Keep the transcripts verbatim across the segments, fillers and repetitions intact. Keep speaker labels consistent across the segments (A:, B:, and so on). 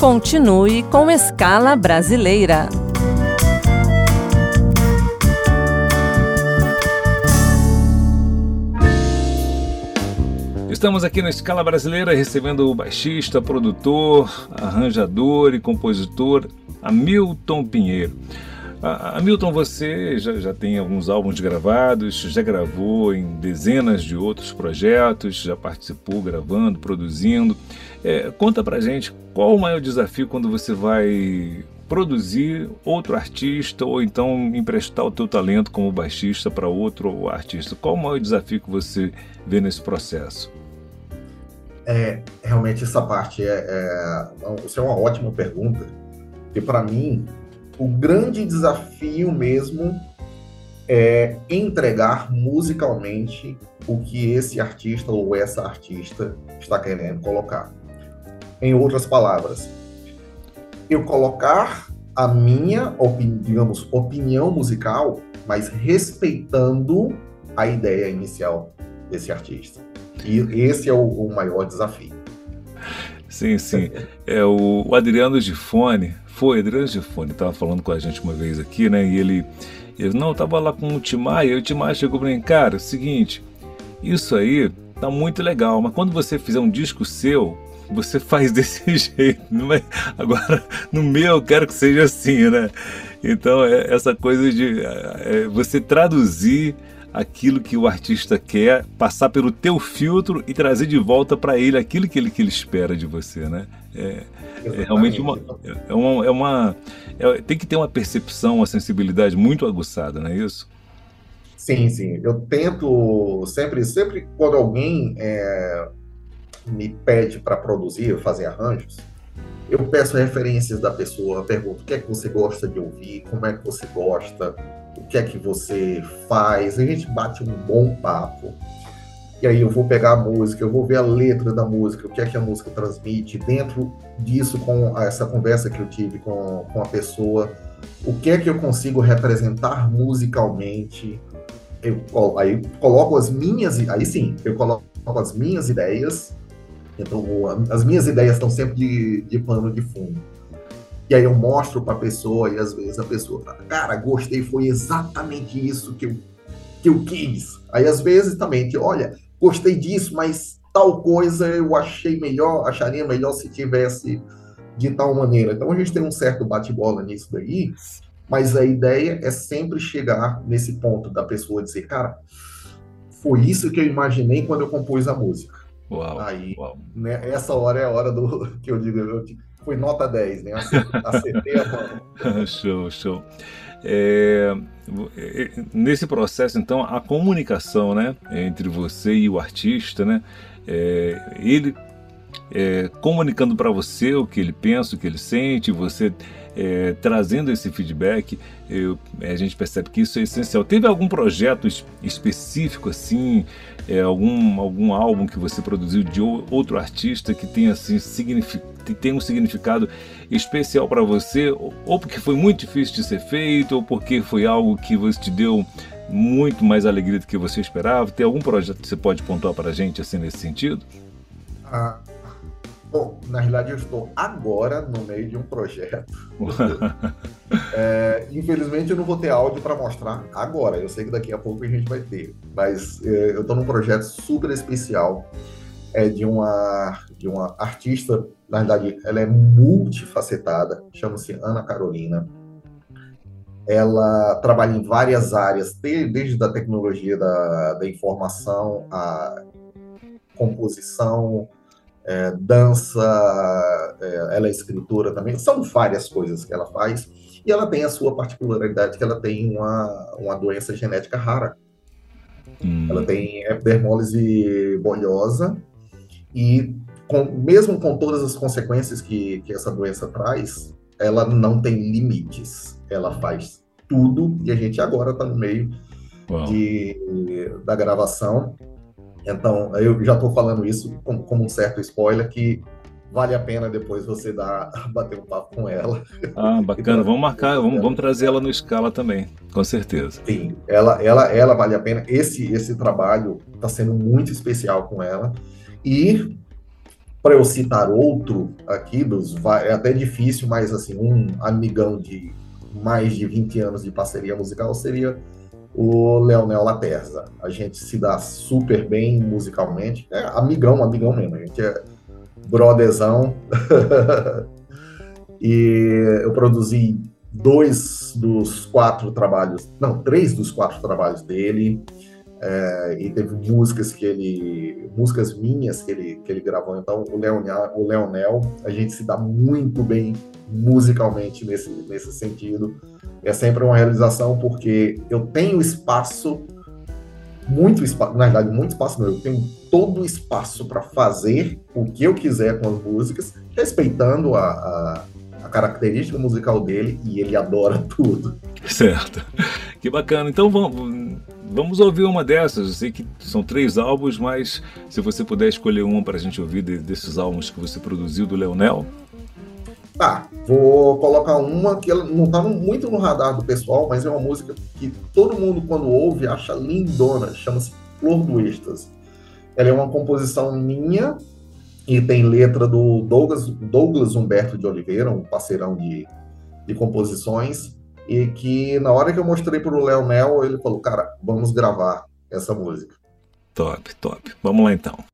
A: Continue com Escala Brasileira.
B: Estamos aqui na Escala Brasileira recebendo o baixista, produtor, arranjador e compositor Hamilton Pinheiro. Hamilton, você já, já tem alguns álbuns gravados, já gravou em dezenas de outros projetos, já participou gravando, produzindo. É, conta pra gente qual o maior desafio quando você vai produzir outro artista ou então emprestar o teu talento como baixista para outro artista. Qual o maior desafio que você vê nesse processo?
C: É, realmente essa parte é, é, isso é uma ótima pergunta, porque para mim o grande desafio mesmo é entregar musicalmente o que esse artista ou essa artista está querendo colocar. Em outras palavras, eu colocar a minha, opini- digamos, opinião musical, mas respeitando a ideia inicial desse artista. E esse é o, o maior desafio.
B: Sim, sim. É, o, o Adriano Gifone, foi, Adriano Gifone, estava falando com a gente uma vez aqui, né? E ele, ele não, estava lá com o Timaya, e o Timaya chegou para mim, cara, é o seguinte, isso aí tá muito legal, mas quando você fizer um disco seu, você faz desse jeito, não é? Agora, no meu, eu quero que seja assim, né? Então, é essa coisa de é, você traduzir aquilo que o artista quer, passar pelo teu filtro e trazer de volta para ele aquilo que ele, que ele espera de você, né? É, é realmente uma, é uma, é uma é, tem que ter uma percepção, uma sensibilidade muito aguçada, não é isso?
C: Sim, sim. Eu tento sempre, sempre quando alguém é, me pede para produzir, fazer arranjos, eu peço referências da pessoa, eu pergunto o que é que você gosta de ouvir, como é que você gosta, o que é que você faz, a gente bate um bom papo, e aí eu vou pegar a música, eu vou ver a letra da música, o que é que a música transmite, dentro disso, com essa conversa que eu tive com, com a pessoa, o que é que eu consigo representar musicalmente, eu, aí coloco as minhas, aí sim, eu coloco as minhas ideias, então as minhas ideias estão sempre de, de pano de fundo. E aí eu mostro para a pessoa e às vezes a pessoa fala, cara, gostei, foi exatamente isso que eu, que eu quis. Aí às vezes também, que, olha, gostei disso, mas tal coisa eu achei melhor, acharia melhor se tivesse de tal maneira. Então a gente tem um certo bate-bola nisso daí, mas a ideia é sempre chegar nesse ponto da pessoa dizer, cara, foi isso que eu imaginei quando eu compus a música.
B: Uau,
C: aí,
B: uau.
C: Né, essa hora é a hora do que eu digo, eu digo foi nota dez, né? Acertei a mão.
B: Show, show. É, nesse processo, então, a comunicação, né, entre você e o artista, né, é, ele é, comunicando para você o que ele pensa, o que ele sente, você é, trazendo esse feedback, eu, a gente percebe que isso é essencial. Teve algum projeto específico, assim, é, algum, algum álbum que você produziu de outro artista que tenha, assim, significado, tem um significado especial para você, ou porque foi muito difícil de ser feito, ou porque foi algo que você te deu muito mais alegria do que você esperava? Tem algum projeto que você pode pontuar para a gente assim nesse sentido?
C: Ah, bom, na realidade eu estou agora no meio de um projeto. é, infelizmente eu não vou ter áudio para mostrar agora, eu sei que daqui a pouco a gente vai ter, mas é, eu estou num projeto super especial, é de uma, de uma artista, na verdade, ela é multifacetada, chama-se Ana Carolina. Ela trabalha em várias áreas, desde a tecnologia da, da informação, a composição, é, dança, é, ela é escritora também, são várias coisas que ela faz, e ela tem a sua particularidade, que ela tem uma, uma doença genética rara. Hum. Ela tem epidermólise bolhosa, e com, mesmo com todas as consequências que, que essa doença traz, ela não tem limites. Ela faz tudo e a gente agora está no meio de, da gravação. Então, eu já estou falando isso como, como um certo spoiler, que vale a pena depois você dar, bater um papo com ela.
B: Ah, bacana. Vamos marcar, vamos, vamos trazer ela no Escala também, com certeza.
C: Sim, ela, ela, ela vale a pena. Esse, esse trabalho está sendo muito especial com ela. E para eu citar outro aqui, dos, é até difícil, mas assim, um amigão de mais de vinte anos de parceria musical seria o Leonel Laterza. A gente se dá super bem musicalmente, é amigão, amigão mesmo, a gente é brotherzão. E eu produzi dois dos quatro trabalhos, não, três dos quatro trabalhos dele, é, e teve músicas que ele, músicas minhas que ele, que ele gravou. Então o Leonel, o Leonel, a gente se dá muito bem musicalmente nesse, nesse sentido. É sempre uma realização, porque eu tenho espaço, muito espaço, na verdade, muito espaço não, eu tenho todo o espaço para fazer o que eu quiser com as músicas, respeitando a, a, a característica musical dele, e ele adora tudo.
B: Certo. Que bacana. Então vamos, vamos ouvir uma dessas. Eu sei que são três álbuns, mas se você puder escolher uma para a gente ouvir desses álbuns que você produziu do Leonel.
C: Tá, vou colocar uma que ela não tá muito no radar do pessoal, mas é uma música que todo mundo, quando ouve, acha lindona. Chama-se Flor do Êxtase. Ela é uma composição minha e tem letra do Douglas, Douglas Humberto de Oliveira, um parceirão de, de composições, e que na hora que eu mostrei para o Leonel, ele falou, cara, vamos gravar essa música.
B: Top, top. Vamos lá então.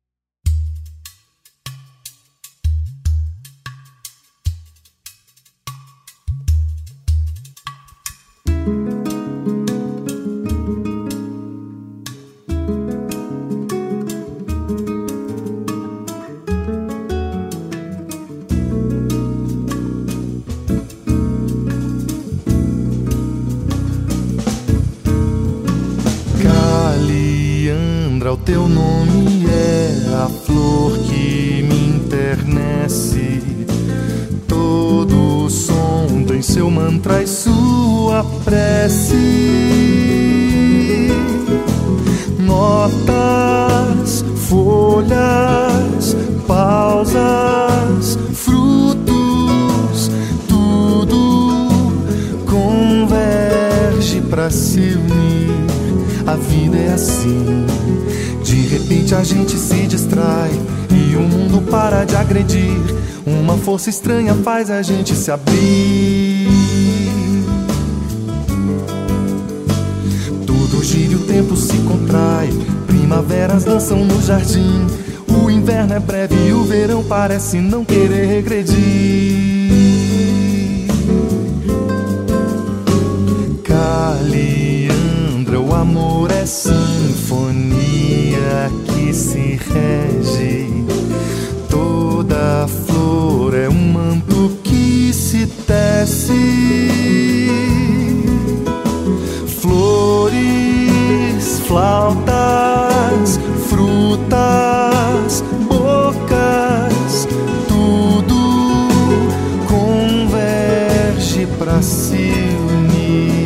D: O teu nome é a flor que me enternece. Todo som tem seu mantra e sua prece. Notas, folhas, pausas, frutos, tudo converge pra se unir. A vida é assim. De repente a gente se distrai e o mundo para de agredir. Uma força estranha faz a gente se abrir. Tudo gira e o tempo se contrai. Primaveras dançam no jardim. O inverno é breve e o verão parece não querer regredir. Caliandra, o amor é sinfonia que se rege. Toda flor é um manto que se tece. Flores, flautas, frutas, bocas, tudo converge pra se unir.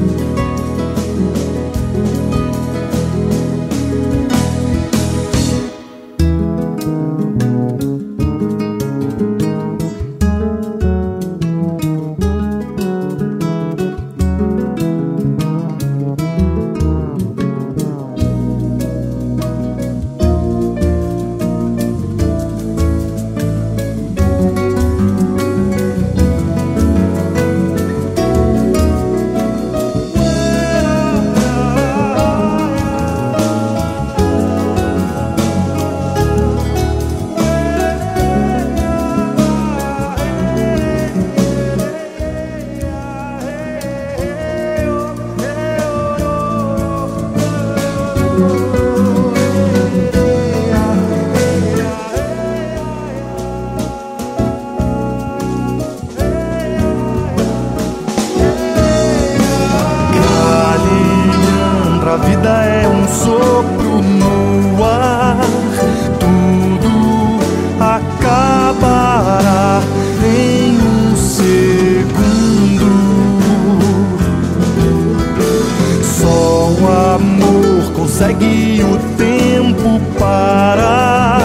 D: Consegue o tempo parar.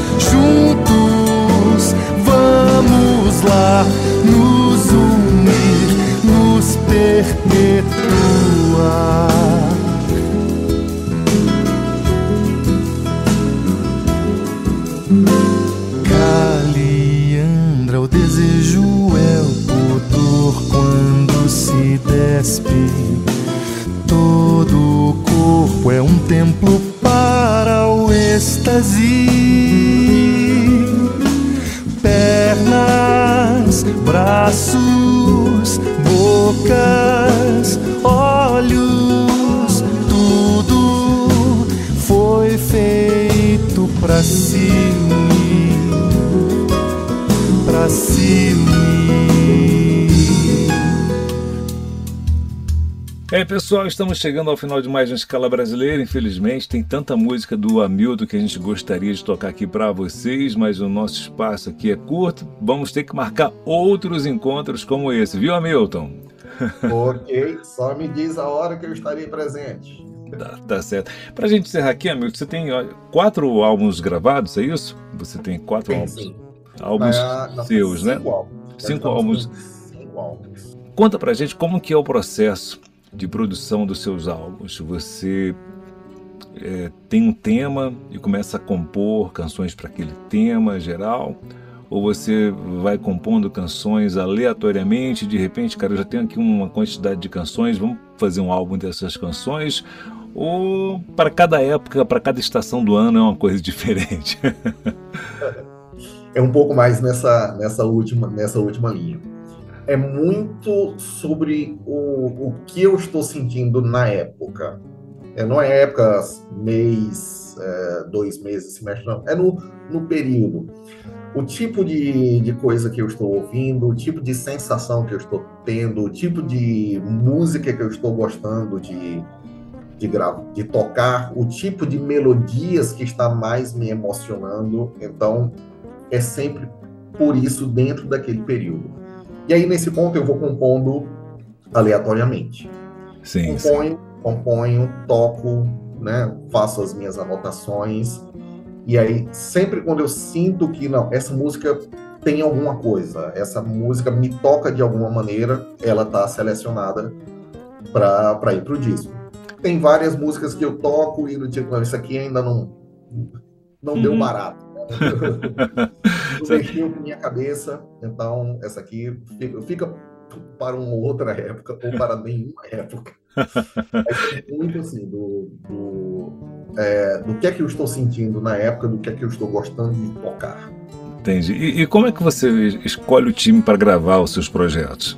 D: Juntos vamos lá nos unir, nos perpetuar. se unir.
B: E aí, pessoal, estamos chegando ao final de mais uma Escala Brasileira. Infelizmente, tem tanta música do Hamilton que a gente gostaria de tocar aqui para vocês, mas o nosso espaço aqui é curto. Vamos ter que marcar outros encontros como esse, viu, Hamilton?
C: Ok, só me diz a hora que eu estarei presente.
B: Tá, tá certo. Pra gente encerrar aqui, Hamilton, você tem ó, quatro álbuns gravados, é isso? Você tem quatro
C: Sim,
B: álbuns,
C: sim.
B: álbuns
C: Ah,
B: seus,
C: cinco
B: né?
C: Álbuns.
B: Cinco
C: Nós
B: álbuns.
C: estamos com Cinco álbuns.
B: Conta pra gente como que é o processo de produção dos seus álbuns. Você é, tem um tema e começa a compor canções para aquele tema geral, ou você vai compondo canções aleatoriamente, de repente, cara, eu já tenho aqui uma quantidade de canções, vamos fazer um álbum dessas canções, ou para cada época, para cada estação do ano é uma coisa diferente?
C: É um pouco mais nessa, nessa, última, nessa última linha. É muito sobre o, o que eu estou sentindo na época. É, não é época, mês, é, dois meses, semestre, não. É no, no período. O tipo de, de coisa que eu estou ouvindo, o tipo de sensação que eu estou tendo, o tipo de música que eu estou gostando de, de, gra- de tocar, o tipo de melodias que está mais me emocionando. Então, é sempre por isso dentro daquele período. E aí, nesse ponto, eu vou compondo aleatoriamente.
B: Sim,
C: componho,
B: sim.
C: componho, toco, né? Faço as minhas anotações. E aí, sempre quando eu sinto que, não, essa música tem alguma coisa, essa música me toca de alguma maneira, ela está selecionada para ir para o disco. Tem várias músicas que eu toco e do tipo, não, isso aqui ainda não, não uhum. deu barato. Não mexeu com minha cabeça, então essa aqui fica, fica para uma outra época ou para nenhuma época. É muito assim do, do, é, do que é que eu estou sentindo na época, do que é que eu estou gostando de tocar.
B: Entendi. E, e como é que você escolhe o time para gravar os seus projetos?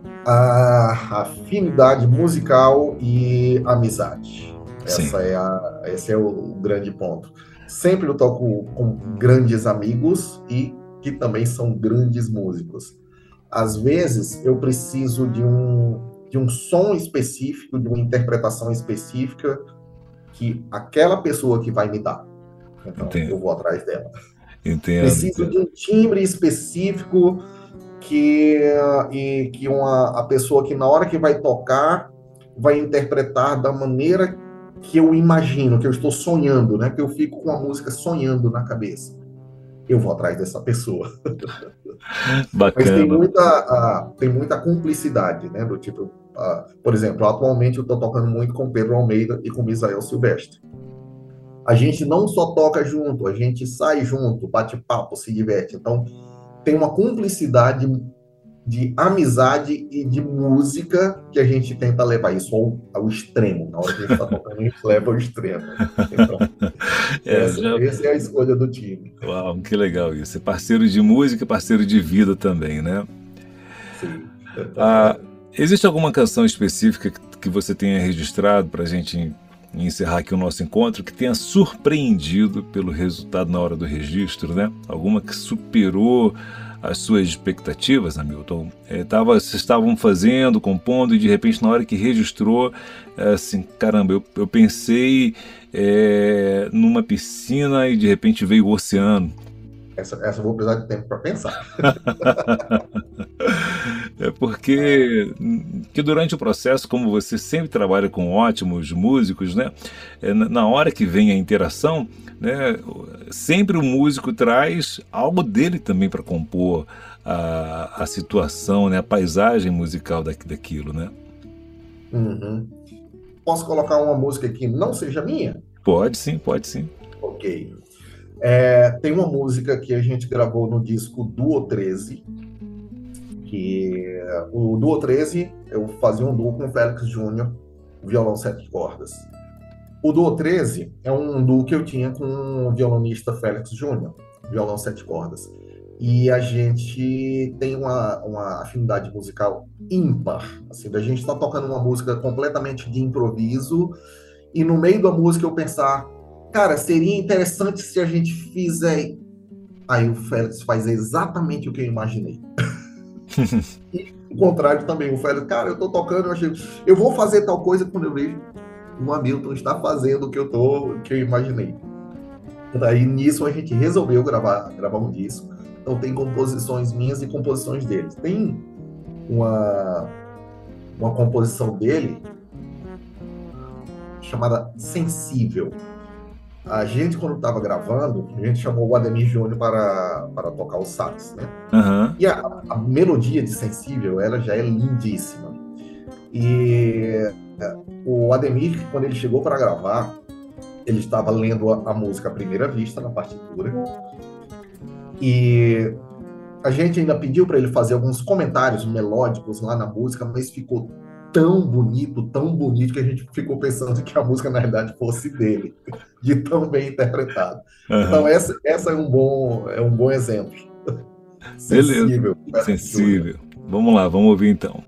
C: A afinidade musical e amizade. Essa é a, esse é o grande ponto. Sempre eu toco com grandes amigos e que também são grandes músicos. Às vezes, eu preciso de um, de um som específico, de uma interpretação específica que aquela pessoa que vai me dar. Então, Entendo. Eu vou atrás dela.
B: Entendo.
C: Preciso de um timbre específico que, e, que uma, a pessoa que, na hora que vai tocar, vai interpretar da maneira que eu imagino, que eu estou sonhando, né? Que eu fico com a música sonhando na cabeça. Eu vou atrás dessa pessoa.
B: Bacana.
C: Mas tem muita, uh, tem muita cumplicidade, né? Do tipo, uh, por exemplo, atualmente eu estou tocando muito com Pedro Almeida e com Misael Silvestre. A gente não só toca junto, a gente sai junto, bate papo, se diverte. Então, tem uma cumplicidade de amizade e de música que a gente tenta levar isso ao, ao extremo. Na hora que a gente está tocando, a gente leva ao extremo. Então, é, essa, já... essa é a escolha do time.
B: Uau, que legal isso. É parceiro de música e parceiro de vida também, né?
C: Sim.
B: Ah, existe alguma canção específica que você tenha registrado para a gente encerrar aqui o nosso encontro, que tenha surpreendido pelo resultado na hora do registro, né? Alguma que superou as suas expectativas, Hamilton? É, tava, vocês estavam fazendo, compondo, e de repente, na hora que registrou, é, assim, caramba, eu, eu pensei é, numa piscina e de repente veio o oceano.
C: Essa, essa eu vou precisar de tempo para pensar.
B: É porque que durante o processo, como você sempre trabalha com ótimos músicos, né, é, na hora que vem a interação, né, sempre o músico traz algo dele também para compor a, a situação, né, a paisagem musical daqui, daquilo, né?
C: Uhum. Posso colocar uma música que não seja minha?
B: Pode sim, pode sim.
C: Ok. É, tem uma música que a gente gravou no disco Duo treze, que o Duo treze, eu fazia um duo com o Félix Júnior, violão sete cordas. O Duo treze é um duo que eu tinha com o violonista Félix Júnior, violão sete cordas. E a gente tem uma, uma afinidade musical ímpar. Assim, a gente está tocando uma música completamente de improviso, e no meio da música eu pensar, cara, seria interessante se a gente fizer Aí o Félix faz exatamente o que eu imaginei. E o contrário também, o Félix, cara, eu tô tocando, eu achei, eu vou fazer tal coisa quando eu vejo o Hamilton está fazendo o que eu tô, o que eu imaginei. Daí nisso a gente resolveu gravar, gravar um disco. Então tem composições minhas e composições deles. Tem uma, uma composição dele chamada Sensível. A gente, quando estava gravando, a gente chamou o Ademir Júnior para, para tocar o sax, né?
B: Uhum.
C: E a, a melodia de Sensível, ela já é lindíssima. E o Ademir, quando ele chegou para gravar, ele estava lendo a, a música à primeira vista, na partitura, e a gente ainda pediu para ele fazer alguns comentários melódicos lá na música, mas ficou tão bonito, tão bonito, que a gente ficou pensando que a música, na verdade, fosse dele, de tão bem interpretado.
B: Uhum.
C: Então, essa, essa é, um bom, é um bom exemplo.
B: Sensível. Beleza. Sensível. Vamos lá, vamos ouvir então.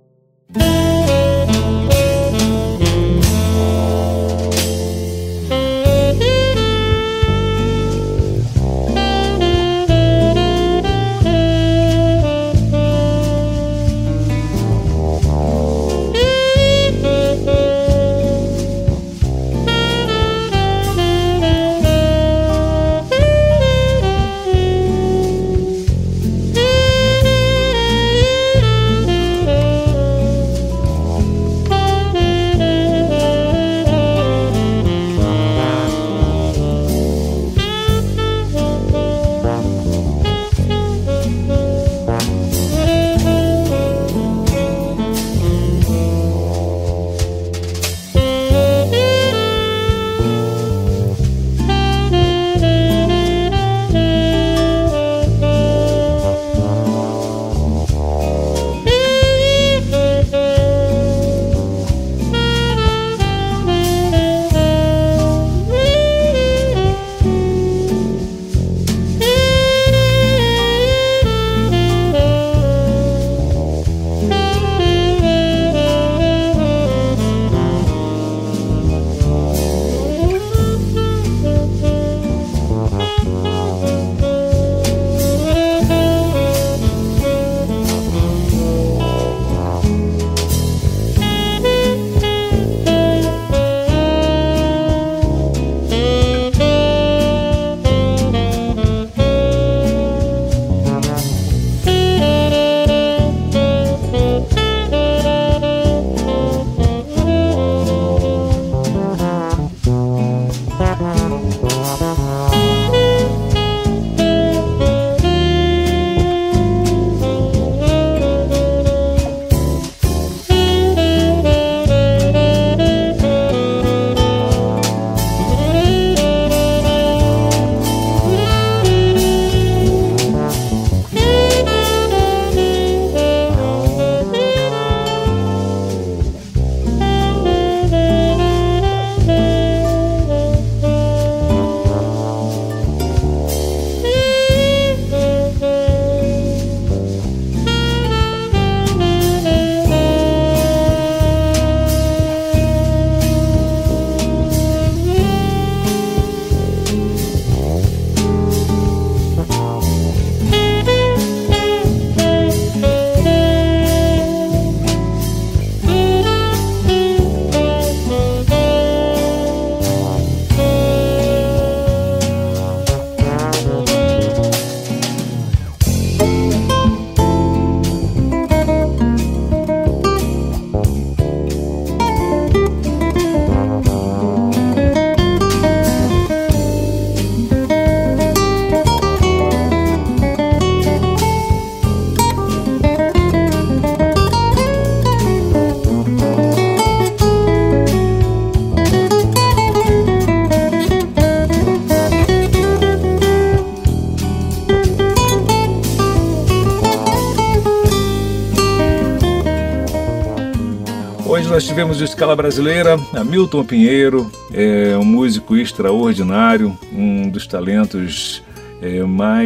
B: Hoje nós tivemos de escala brasileira Hamilton Pinheiro, é um músico extraordinário, um dos talentos é,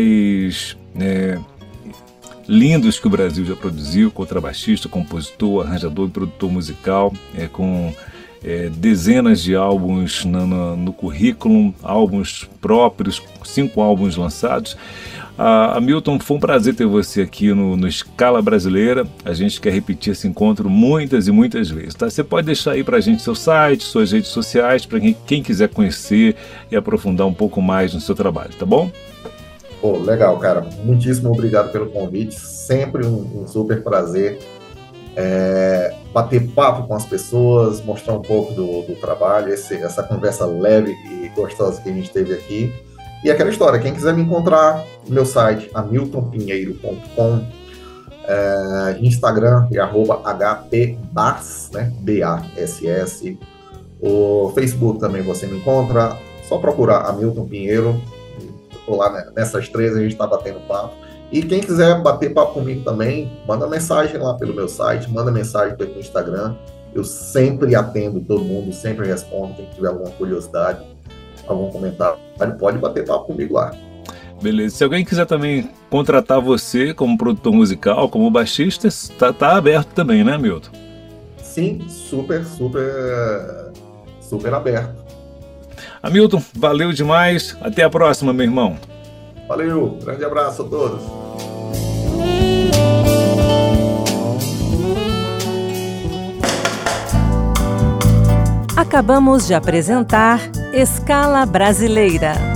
B: mais é, lindos que o Brasil já produziu, contrabaixista, compositor, arranjador e produtor musical, é, com é, dezenas de álbuns no, no, no currículo, álbuns próprios, cinco álbuns lançados. Ah, Hamilton, foi um prazer ter você aqui no, no Escala Brasileira. A gente quer repetir esse encontro muitas e muitas vezes, tá? Você pode deixar aí pra gente seu site, suas redes sociais, para quem, quem quiser conhecer e aprofundar um pouco mais no seu trabalho, tá bom?
C: Pô, legal, cara. Muitíssimo obrigado pelo convite. Sempre um, um super prazer é, bater papo com as pessoas, mostrar um pouco do, do trabalho, esse, essa conversa leve e gostosa que a gente teve aqui. E aquela história, quem quiser me encontrar, meu site, hamilton pinheiro ponto com, é, Instagram e arroba hpbass, né, B A S S. O Facebook também você me encontra, só procurar Hamilton Pinheiro. Estou lá, né, nessas três a gente está batendo papo. E quem quiser bater papo comigo também, manda mensagem lá pelo meu site, manda mensagem pelo Instagram. Eu sempre atendo todo mundo, sempre respondo. Quem tiver alguma curiosidade, algum comentário, pode bater papo comigo lá.
B: Beleza. Se alguém quiser também contratar você como produtor musical, como baixista, tá, tá aberto também, né, Hamilton?
C: Sim, super, super, super aberto.
B: Hamilton, valeu demais. Até a próxima, meu irmão.
C: Valeu, grande abraço a todos.
A: Acabamos de apresentar Escala Brasileira.